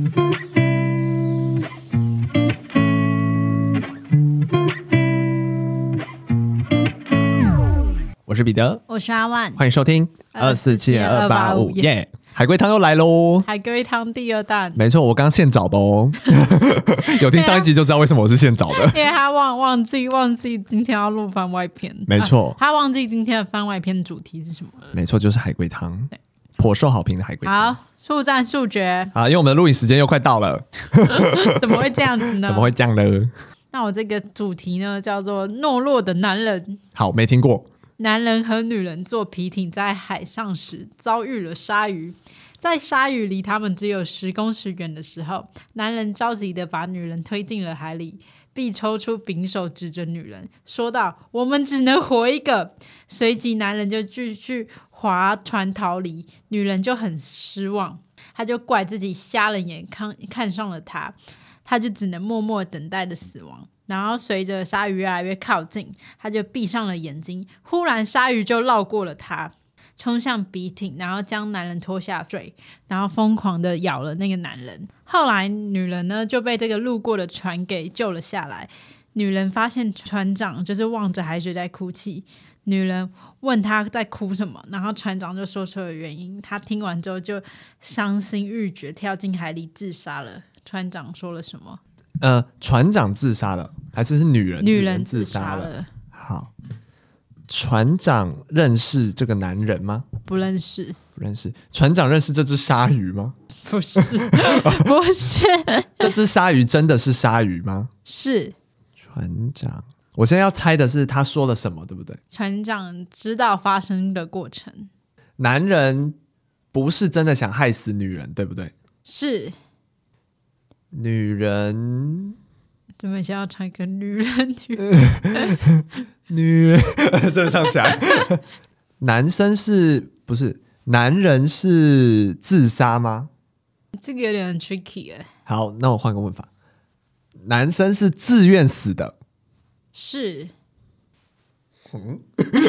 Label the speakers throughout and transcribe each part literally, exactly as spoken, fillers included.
Speaker 1: 我是彼得，
Speaker 2: 我是阿万，
Speaker 1: 欢迎收听二四七二八五耶！海龟汤又来喽！
Speaker 2: 海龟汤第二弹，
Speaker 1: 没错，我刚现找的哦。有听上一集就知道为什么我是现找的，
Speaker 2: 因为他忘忘记忘记今天要录番外篇。
Speaker 1: 没错、
Speaker 2: 啊，他忘记今天的番外篇主题是什么了。
Speaker 1: 没错，就是海龟汤，颇受好评的海龟汤。
Speaker 2: 好，速战速决。
Speaker 1: 好，因为我们的录影时间又快到了，
Speaker 2: 怎么会这样子呢？
Speaker 1: 怎么会这样呢？
Speaker 2: 那我这个主题呢，叫做懦弱的男人。
Speaker 1: 好，没听过。
Speaker 2: 男人和女人坐皮艇在海上时遭遇了鲨鱼，在鲨鱼离他们只有十公尺远的时候，男人着急的把女人推进了海里，并抽出匕首指着女人说道：我们只能活一个。随即男人就继续划船逃离，女人就很失望，她就怪自己瞎了眼，看看上了他，她就只能默默等待着死亡。然后随着鲨鱼越来越靠近，他就闭上了眼睛，忽然鲨鱼就绕过了他，冲向笔艇，然后将男人拖下水，然后疯狂的咬了那个男人。后来女人呢就被这个路过的船给救了下来。女人发现船长就是望着海水在哭泣，女人问他在哭什么，然后船长就说出了原因。他听完之后就伤心欲绝，跳进海里自杀了。船长说了什么？
Speaker 1: 呃，船长自杀了，还是是女人？
Speaker 2: 女人
Speaker 1: 自
Speaker 2: 杀了。
Speaker 1: 了。好，船长认识这个男人吗？
Speaker 2: 不认识。
Speaker 1: 不认识。船长认识这只鲨鱼吗？
Speaker 2: 不是，不是。
Speaker 1: 这只鲨鱼真的是鲨鱼吗？
Speaker 2: 是。
Speaker 1: 船长，我现在要猜的是他说了什么，对不对？
Speaker 2: 船长知道发生的过程。
Speaker 1: 男人不是真的想害死女人，对不对？
Speaker 2: 是。
Speaker 1: 女人
Speaker 2: 怎么想要唱一个女人女人
Speaker 1: 女人真的唱起来男生是不是男人是自杀吗？
Speaker 2: 这个有点 tricky 耶。
Speaker 1: 好，那我换个问法，男生是自愿死的？
Speaker 2: 是。
Speaker 1: 嗯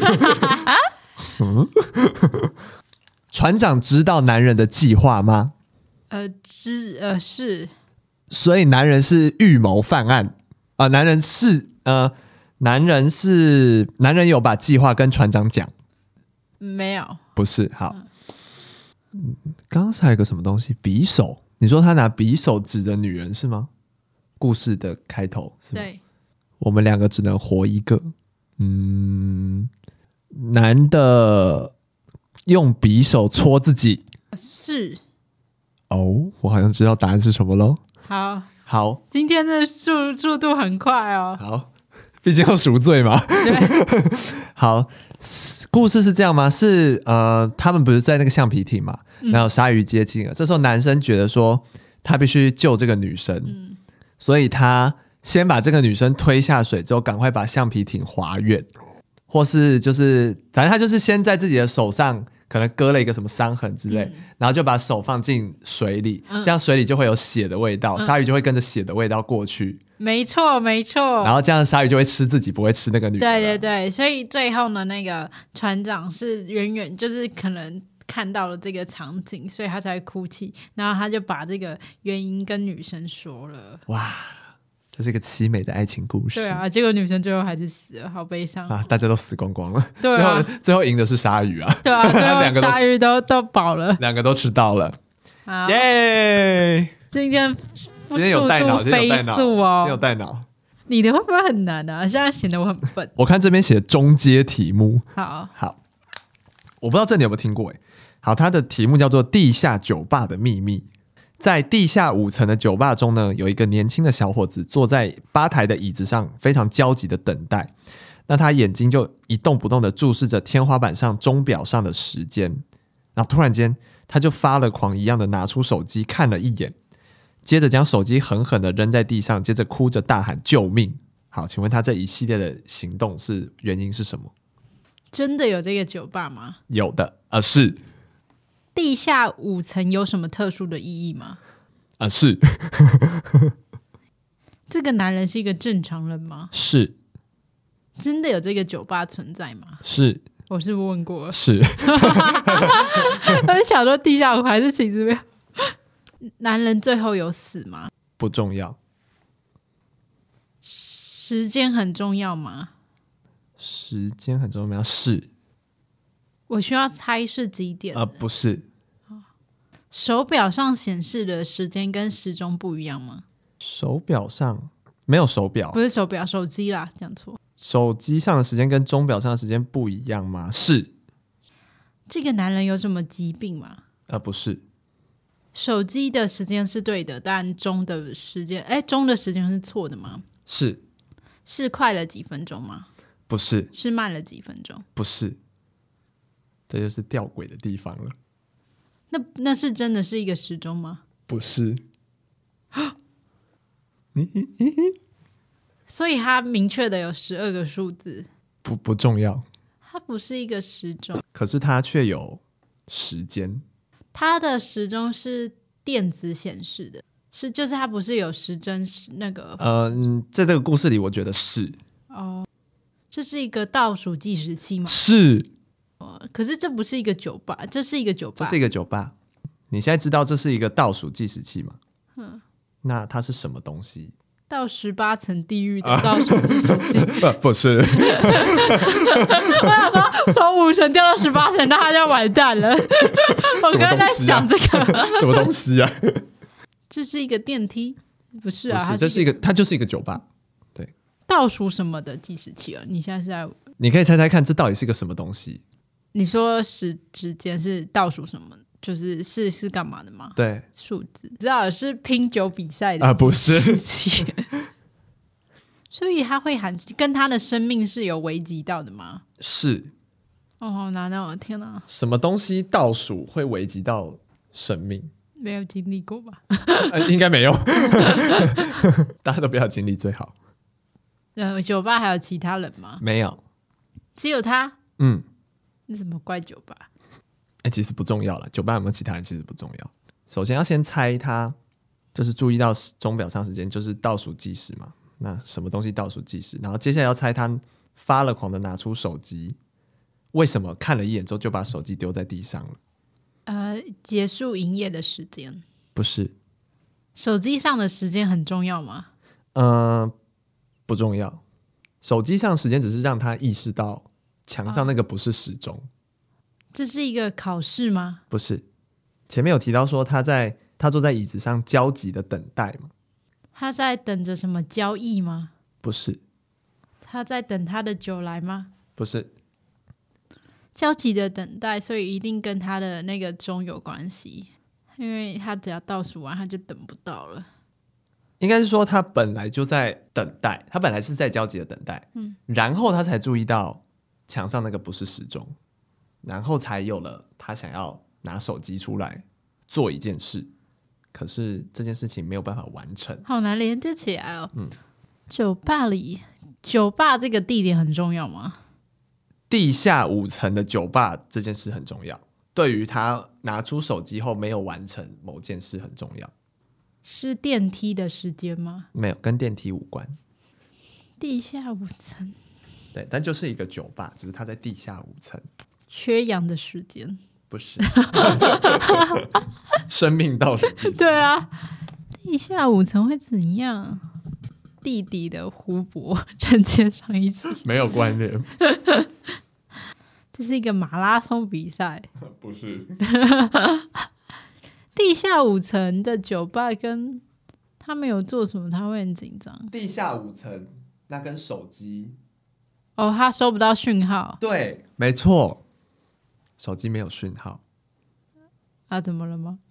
Speaker 1: 嗯船长知道男人的计划吗？
Speaker 2: 呃，知呃是。
Speaker 1: 所以男人是预谋犯案啊、呃？男人是呃，男人是男人有把计划跟船长讲？
Speaker 2: 没有，
Speaker 1: 不是。好，嗯，刚刚是还有个什么东西？匕首？你说他拿匕首指着女人是吗？故事的开头是吗？
Speaker 2: 对。
Speaker 1: 我们两个只能活一个。嗯，男的用匕首戳自己？
Speaker 2: 是。
Speaker 1: 哦，我好像知道答案是什么咯。
Speaker 2: 好，
Speaker 1: 好，
Speaker 2: 今天的速速度很快哦。
Speaker 1: 好，毕竟要赎罪嘛。
Speaker 2: 对。
Speaker 1: 好，故事是这样吗？是呃，他们不是在那个橡皮艇嘛，
Speaker 2: 嗯、
Speaker 1: 然后鲨鱼接近了，这时候男生觉得说他必须救这个女生、嗯，所以他先把这个女生推下水之后，赶快把橡皮艇划远，或是就是反正他就是先在自己的手上可能割了一个什么伤痕之类、嗯、然后就把手放进水里、嗯、这样水里就会有血的味道、嗯、鲨鱼就会跟着血的味道过去。
Speaker 2: 没错没错，
Speaker 1: 然后这样鲨鱼就会吃自己，不会吃那个女人。
Speaker 2: 对对对，所以最后呢，那个船长是远远就是可能看到了这个场景，所以他才会哭泣，然后他就把这个原因跟女生说了。哇，
Speaker 1: 这是一个凄美的爱情故事。
Speaker 2: 对啊，结果女生最后还是死了，好悲伤
Speaker 1: 啊！大家都死光光了。
Speaker 2: 对啊，
Speaker 1: 最后最后赢的是鲨鱼啊。
Speaker 2: 对啊，最后鲨鱼都都饱了，
Speaker 1: 两个都吃到了。耶！ Yeah!
Speaker 2: 今天
Speaker 1: 今天有带脑，今天有带脑哦，今天有带脑。
Speaker 2: 你的会不会很难啊？现在显得我很笨。
Speaker 1: 我看这边写中阶题目。
Speaker 2: 好
Speaker 1: 好，我不知道这你有没有听过哎。好，它的题目叫做《地下酒吧的秘密》。在地下五层的酒吧中呢，有一个年轻的小伙子坐在吧台的椅子上，非常焦急的等待。那他眼睛就一动不动的注视着天花板上钟表上的时间。然后突然间，他就发了狂一样的拿出手机看了一眼，接着将手机狠狠的扔在地上，接着哭着大喊救命。好，请问他这一系列的行动是原因是什么？
Speaker 2: 真的有这个酒吧吗？
Speaker 1: 有的，呃，是。
Speaker 2: 地下五层有什么特殊的意义吗？
Speaker 1: 啊、呃，是。
Speaker 2: 这个男人是一个正常人吗？
Speaker 1: 是。
Speaker 2: 真的有这个酒吧存在吗？
Speaker 1: 是。
Speaker 2: 我是不是问过了？
Speaker 1: 是。
Speaker 2: 我想说地下五还是其实没有。 男人最后有死吗？
Speaker 1: 不重要。
Speaker 2: 时间很重要吗？
Speaker 1: 时间很重要，是。
Speaker 2: 我需要猜是几点？
Speaker 1: 呃，不是。
Speaker 2: 手表上显示的时间跟时钟不一样吗？
Speaker 1: 手表上没有手表，
Speaker 2: 不是手表，手机啦，讲错。
Speaker 1: 手机上的时间跟钟表上的时间不一样吗？是。
Speaker 2: 这个男人有什么疾病吗？
Speaker 1: 呃，不是。
Speaker 2: 手机的时间是对的，但钟的时间，哎，钟的时间是错的吗？
Speaker 1: 是。
Speaker 2: 是快了几分钟吗？
Speaker 1: 不是。
Speaker 2: 是慢了几分钟？
Speaker 1: 不是。这就是吊诡的地方了。
Speaker 2: 那那是真的是一个时钟吗？
Speaker 1: 不是。
Speaker 2: 所以它明确的有十二个数字。
Speaker 1: 不不重要。
Speaker 2: 它不是一个时钟，
Speaker 1: 可是它却有时间。
Speaker 2: 它的时钟是电子显示的，是就是它不是有时针那个。
Speaker 1: 呃，在这个故事里，我觉得是。
Speaker 2: 哦，这是一个倒数计时器吗？
Speaker 1: 是。
Speaker 2: 可是这不是一个酒吧，这是一个酒吧。
Speaker 1: 这是一个酒吧。你现在知道这是一个倒数计时器吗？嗯。那它是什么东西？
Speaker 2: 到十八层地狱的倒数计时器？
Speaker 1: 啊、不是。
Speaker 2: 我想说，从五层掉到十八层，那他就完蛋了。我刚刚在想这个，
Speaker 1: 什么东西啊？
Speaker 2: 这是一个电梯？不是啊，
Speaker 1: 不是，这是一个，它就是一个酒吧。对。
Speaker 2: 倒数什么的计时器啊？你现在是在？
Speaker 1: 你可以猜猜看，这到底是个什么东西？
Speaker 2: 你说时之间是倒数什么？就是是是干嘛的吗？
Speaker 1: 对，
Speaker 2: 数字知道是拼酒比赛的
Speaker 1: 啊，不是。
Speaker 2: 所以他会喊，跟他的生命是有危及到的吗？
Speaker 1: 是。
Speaker 2: 哦，好难哦！天哪，
Speaker 1: 什么东西倒数会危及到生命？
Speaker 2: 没有经历过吧？
Speaker 1: 呃、应该没有。大家都不要经历最好。
Speaker 2: 呃，酒吧还有其他人吗？
Speaker 1: 没有，
Speaker 2: 只有他。
Speaker 1: 嗯。
Speaker 2: 那什么怪酒吧？
Speaker 1: 哎、欸，其实不重要了。酒吧有没有其他人其实不重要。首先要先猜他，就是注意到钟表上时间就是倒数计时嘛。那什么东西倒数计时？然后接下来要猜他发了狂的拿出手机，为什么看了一眼之后就把手机丢在地上了？
Speaker 2: 呃，结束营业的时间？
Speaker 1: 不是。
Speaker 2: 手机上的时间很重要吗？
Speaker 1: 呃，不重要。手机上时间只是让他意识到墙上那个不是时钟。啊，
Speaker 2: 这是一个考试吗？
Speaker 1: 不是。前面有提到说他在他坐在椅子上焦急的等待嘛？
Speaker 2: 他在等着什么交易吗？
Speaker 1: 不是。
Speaker 2: 他在等他的酒来吗？
Speaker 1: 不是。
Speaker 2: 焦急的等待，所以一定跟他的那个钟有关系，因为他只要倒数完他就等不到了。
Speaker 1: 应该是说他本来就在等待，他本来是在焦急的等待，嗯，然后他才注意到墙上那个不是时钟，然后才有了他想要拿手机出来做一件事，可是这件事情没有办法完成。
Speaker 2: 好难连接起来哦。
Speaker 1: 嗯，
Speaker 2: 酒吧里，酒吧这个地点很重要吗？
Speaker 1: 地下五层的酒吧这件事很重要，对于他拿出手机后没有完成某件事很重要。
Speaker 2: 是电梯的时间吗？
Speaker 1: 没有，跟电梯无关。
Speaker 2: 地下五层。
Speaker 1: 对，但就是一个酒吧，只是它在地下五层。
Speaker 2: 缺氧的时间？
Speaker 1: 不是。生命倒数计时。
Speaker 2: 对啊，地下五层会怎样？地底的湖泊承接上一起？
Speaker 1: 没有关联。
Speaker 2: 这是一个马拉松比赛？
Speaker 1: 不是。
Speaker 2: 地下五层的酒吧跟他们有做什么？他会很紧张。
Speaker 1: 地下五层那跟手机，
Speaker 2: 哦，他收不到讯号。
Speaker 1: 对，没错，手机没有讯号。
Speaker 2: 啊，怎么了吗？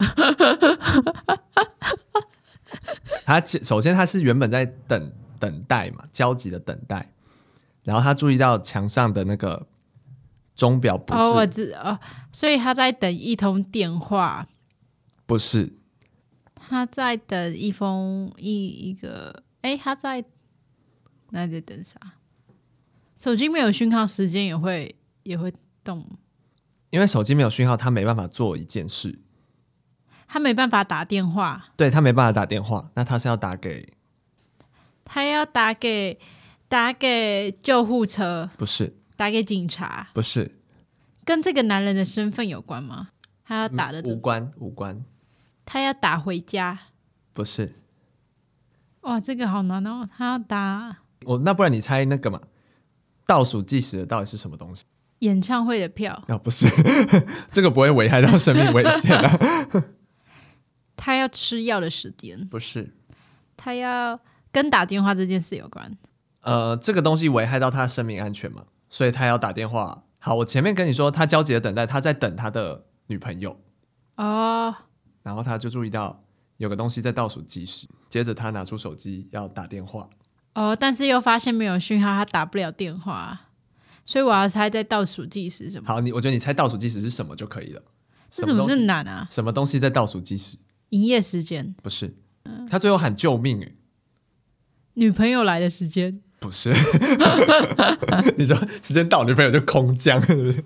Speaker 1: 他首先他是原本在等等待嘛，焦急的等待，然后他注意到墙上的那个钟表不是，
Speaker 2: 哦，我知哦，所以他在等一通电话。
Speaker 1: 不是。
Speaker 2: 他在等一封一一个，哎，他在那在等啥？手机没有讯号，时间也会也会动。
Speaker 1: 因为手机没有讯号，他没办法做一件事。
Speaker 2: 他没办法打电话。
Speaker 1: 对，他没办法打电话，那他是要打给？
Speaker 2: 他要打给打给救护车？
Speaker 1: 不是。
Speaker 2: 打给警察？
Speaker 1: 不是。
Speaker 2: 跟这个男人的身份有关吗？他要打的、
Speaker 1: 嗯、无关无关。
Speaker 2: 他要打回家。
Speaker 1: 不是。
Speaker 2: 哇，这个好难哦，他要打
Speaker 1: 我那不然你猜那个嘛？倒数计时的到底是什么东西？
Speaker 2: 演唱会的票。
Speaker 1: 啊，不是，这个不会危害到生命危险啊。
Speaker 2: 他要吃药的时间。
Speaker 1: 不是。
Speaker 2: 他要跟打电话这件事有关。
Speaker 1: 呃，这个东西危害到他的生命安全嘛，所以他要打电话。好，我前面跟你说，他焦急的等待，他在等他的女朋友。
Speaker 2: 哦。
Speaker 1: 然后他就注意到有个东西在倒数计时，接着他拿出手机要打电话。
Speaker 2: 哦，但是又发现没有讯号，他打不了电话，所以我要猜在倒数计时什么。
Speaker 1: 好，你我觉得你猜倒数计时是什么就可以了。
Speaker 2: 这怎么那么难啊？
Speaker 1: 什么东西在倒数计时？
Speaker 2: 营业时间。
Speaker 1: 不是。嗯、他最后喊救命哎。
Speaker 2: 女朋友来的时间。
Speaker 1: 不是。你说时间到，女朋友就空降，是不是？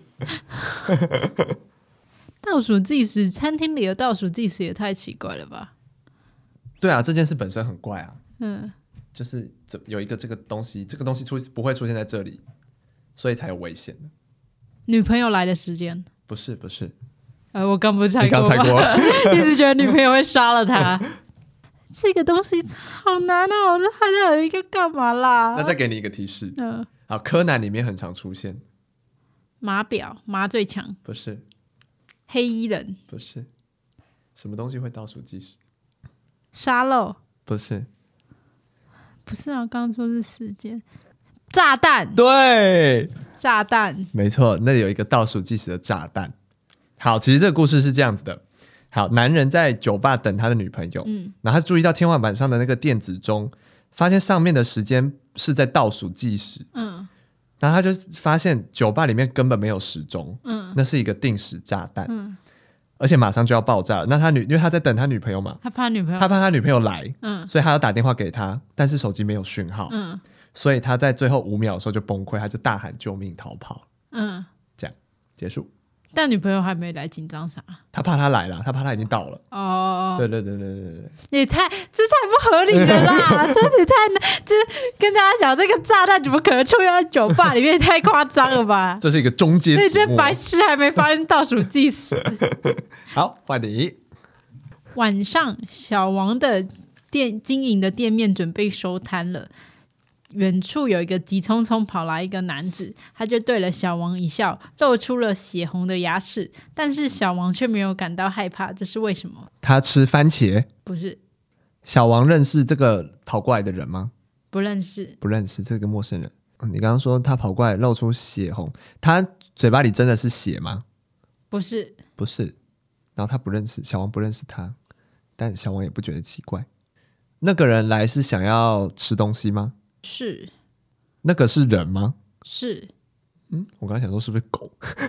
Speaker 2: 倒数计时，餐厅里的倒数计时也太奇怪了吧？
Speaker 1: 对啊，这件事本身很怪啊。
Speaker 2: 嗯，
Speaker 1: 就是有一个这个东西，这个东西出不会出现在这里，所以才有危险的。
Speaker 2: 女朋友来的时间。
Speaker 1: 不是不是。
Speaker 2: 呃，我刚不是猜过吗？
Speaker 1: 你刚猜过。
Speaker 2: 一直觉得女朋友会杀了他。这个东西好难啊！我还在有一个干嘛啦？
Speaker 1: 那再给你一个提示。
Speaker 2: 嗯。
Speaker 1: 好，柯南里面很常出现。
Speaker 2: 码表，麻醉枪。
Speaker 1: 不是。
Speaker 2: 黑衣人。
Speaker 1: 不是。什么东西会倒数计时？
Speaker 2: 沙漏。
Speaker 1: 不是。
Speaker 2: 不是啊，刚刚说是时间。炸弹。
Speaker 1: 对，炸
Speaker 2: 弹，
Speaker 1: 没错，那里有一个倒数计时的炸弹。好，其实这个故事是这样子的。好，男人在酒吧等他的女朋友，嗯，然后他注意到天花板上的那个电子钟，发现上面的时间是在倒数计时，嗯，然后他就发现酒吧里面根本没有时钟，嗯，那是一个定时炸弹，嗯，而且马上就要爆炸了。那他女，因为他在等他女朋友嘛，
Speaker 2: 他怕女朋友，
Speaker 1: 他怕他女朋友来，嗯，所以他要打电话给他，但是手机没有讯号，嗯，所以他在最后五秒的时候就崩溃，他就大喊救命逃跑，嗯，这样结束。
Speaker 2: 但女朋友还没来，紧张啥？
Speaker 1: 他怕他来了，他怕他已经到了。哦，对对对对对对，
Speaker 2: 也太这太不合理了啦！这也太难，就是跟大家讲，这个炸弹怎么可能出现在酒吧里面？太夸张了吧！
Speaker 1: 这是一个中阶题目。
Speaker 2: 这白痴还没发现倒数计时。
Speaker 1: 好，换你。
Speaker 2: 晚上，小王的店经营的店面准备收摊了。远处有一个急匆匆跑来一个男子，他就对了小王一笑，露出了血红的牙齿，但是小王却没有感到害怕，这是为什么？
Speaker 1: 他吃番茄？
Speaker 2: 不是。
Speaker 1: 小王认识这个跑过来的人吗？
Speaker 2: 不认识。
Speaker 1: 不认识，这个陌生人。你刚刚说他跑过来露出血红，他嘴巴里真的是血吗？
Speaker 2: 不是。
Speaker 1: 不是。然后他不认识，小王不认识他，但小王也不觉得奇怪。那个人来是想要吃东西吗？
Speaker 2: 是。
Speaker 1: 那个是人吗？
Speaker 2: 是。
Speaker 1: 嗯，我刚才想说是不是狗？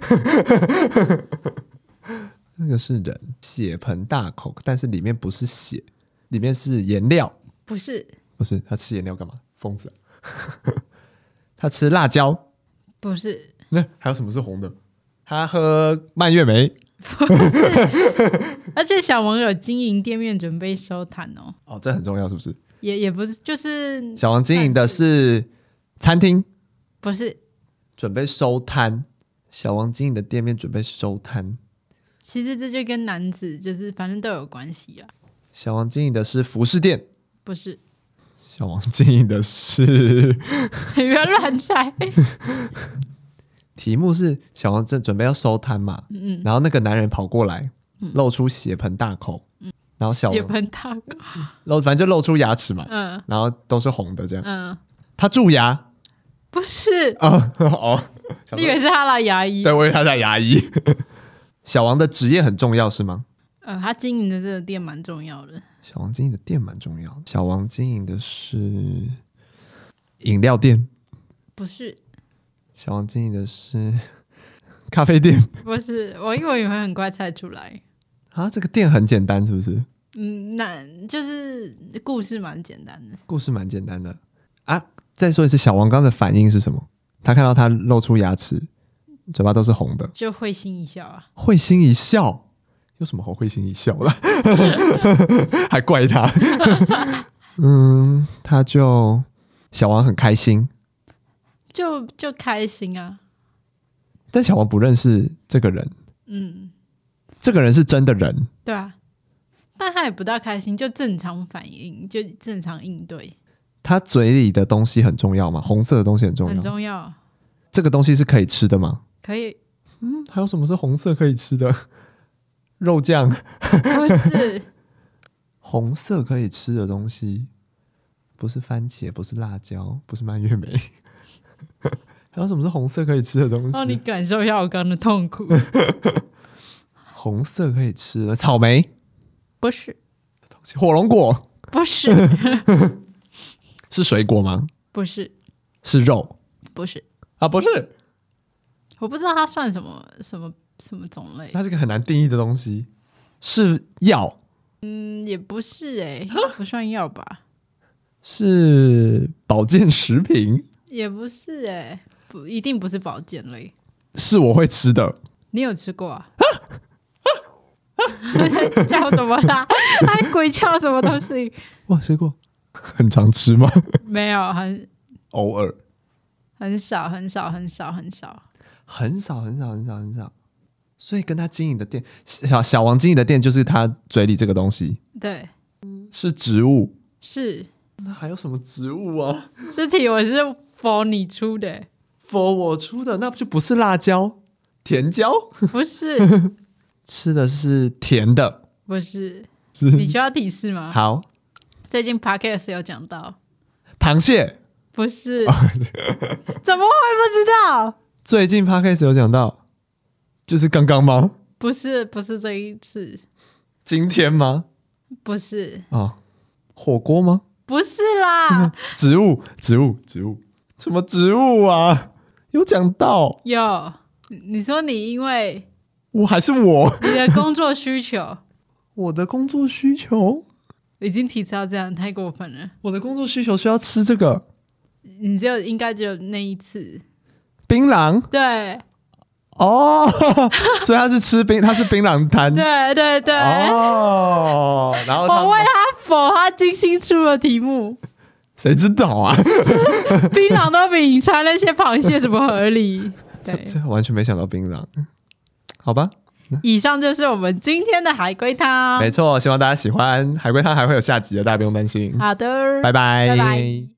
Speaker 1: 那个是人，血盆大口，但是里面不是血，里面是颜料。
Speaker 2: 不是。
Speaker 1: 不是，他吃颜料干嘛？疯子、啊！他吃辣椒。
Speaker 2: 不是。
Speaker 1: 那还有什么是红的？他喝蔓越莓。
Speaker 2: 不是。而且小王有经营店面准备收摊哦。
Speaker 1: 哦，这很重要是不是？
Speaker 2: 也也不是，就是
Speaker 1: 小王经营的是餐厅。
Speaker 2: 不是。
Speaker 1: 准备收摊。小王经营的店面准备收摊。
Speaker 2: 其实这就跟男子就是反正都有关系啊。
Speaker 1: 小王经营的是服饰店。
Speaker 2: 不是。
Speaker 1: 小王经营的是
Speaker 2: 你不要乱猜。
Speaker 1: 题目是小王正准备要收摊嘛，嗯，然后那个男人跑过来，嗯、露出血盆大口，嗯，然后小王
Speaker 2: 血盆大口，
Speaker 1: 露反正就露出牙齿嘛，嗯，然后都是红的这样，嗯，他蛀牙。
Speaker 2: 不是。
Speaker 1: 哦哦，
Speaker 2: 你以为是他的牙医？
Speaker 1: 对，我以为他在牙医。小王的职业很重要是吗？
Speaker 2: 呃，他经营的这个店蛮重要的。
Speaker 1: 小王经营的店蛮重要的。小王经营的是饮料店。
Speaker 2: 不是。
Speaker 1: 小王经营的是咖啡店。
Speaker 2: 不是，我因为你会很快猜出来
Speaker 1: 啊。这个店很简单是不是？
Speaker 2: 嗯，那就是故事蛮简单的。
Speaker 1: 故事蛮简单的啊。再说一次，小王刚的反应是什么？他看到他露出牙齿，嘴巴都是红的，
Speaker 2: 就会心一笑啊。
Speaker 1: 会心一笑？有什么好会心一笑的？还怪他。嗯，他就小王很开心，
Speaker 2: 就就开心啊。
Speaker 1: 但小王不认识这个人。嗯，这个人是真的人。
Speaker 2: 对啊， 但他也不大开心，就正常反应，就正常应对。
Speaker 1: 他嘴里的东西很重要吗？红色的东西很重要，
Speaker 2: 很重要。
Speaker 1: 这个东西是可以吃的吗？
Speaker 2: 可以。
Speaker 1: 嗯，还有什么是红色可以吃的？肉酱？
Speaker 2: 不是。
Speaker 1: 红色可以吃的东西，不是番茄，不是辣椒，不是蔓越莓。还有什么是红色可以吃的东西？
Speaker 2: 让你感受一下我刚刚的痛苦。
Speaker 1: 红色可以吃的，草莓？
Speaker 2: 不是。
Speaker 1: 火龙果？
Speaker 2: 不是。
Speaker 1: 是水果吗？
Speaker 2: 不是。
Speaker 1: 是肉？
Speaker 2: 不是。
Speaker 1: 啊，不是。
Speaker 2: 我不知道它算什么什么什么种类。
Speaker 1: 它是个很难定义的东西。是药？
Speaker 2: 嗯，也不是哎、欸，不算药吧？
Speaker 1: 是保健食品？
Speaker 2: 也不是哎、欸，不一定不是保健类。
Speaker 1: 是我会吃的。
Speaker 2: 你有吃过啊？叫什么啦？还鬼叫什么东西？
Speaker 1: 我吃过。很常吃吗？
Speaker 2: 没有，很
Speaker 1: 偶尔，
Speaker 2: 很少，很少，很少，很少，
Speaker 1: 很少，很少，很少，很少。所以跟他经营的店，小小王经营的店，就是他嘴里这个东西。
Speaker 2: 对，
Speaker 1: 是植物。
Speaker 2: 是。
Speaker 1: 那还有什么植物啊？
Speaker 2: 这题我是 for 你出的。
Speaker 1: for 我出的，那不就不是辣椒？甜椒？
Speaker 2: 不是。
Speaker 1: 吃的是甜的？
Speaker 2: 不是。
Speaker 1: 是。
Speaker 2: 你需要提示吗？
Speaker 1: 好。
Speaker 2: 最近 podcast 有讲到。
Speaker 1: 螃蟹？
Speaker 2: 不是。怎么会不知道？
Speaker 1: 最近 podcast 有讲到，就是刚刚吗？
Speaker 2: 不是，不是这一次。
Speaker 1: 今天吗？
Speaker 2: 不是。
Speaker 1: 哦，火锅吗？
Speaker 2: 不是啦。
Speaker 1: 植物，植物，植物，什么植物啊？有讲到。
Speaker 2: 有。你说你因为
Speaker 1: 我还是我
Speaker 2: 你的工作需求。
Speaker 1: 我的工作需求
Speaker 2: 已经提到这样，太过分了。
Speaker 1: 我的工作需求需要吃这个。
Speaker 2: 你只有应该只有那一次。
Speaker 1: 槟榔？
Speaker 2: 对。
Speaker 1: 哦，所以他是吃槟，他是槟榔摊。
Speaker 2: 对对对。
Speaker 1: 哦，然后
Speaker 2: 我为他否他精心出的题目。
Speaker 1: 谁知道啊？
Speaker 2: 槟榔都比你穿那些螃蟹怎么合理？
Speaker 1: 这这完全没想到槟榔。好吧。
Speaker 2: 以上就是我们今天的海龟汤。
Speaker 1: 没错，希望大家喜欢。海龟汤还会有下集的，大家不用担心。
Speaker 2: 好的，
Speaker 1: 拜拜。
Speaker 2: 拜拜。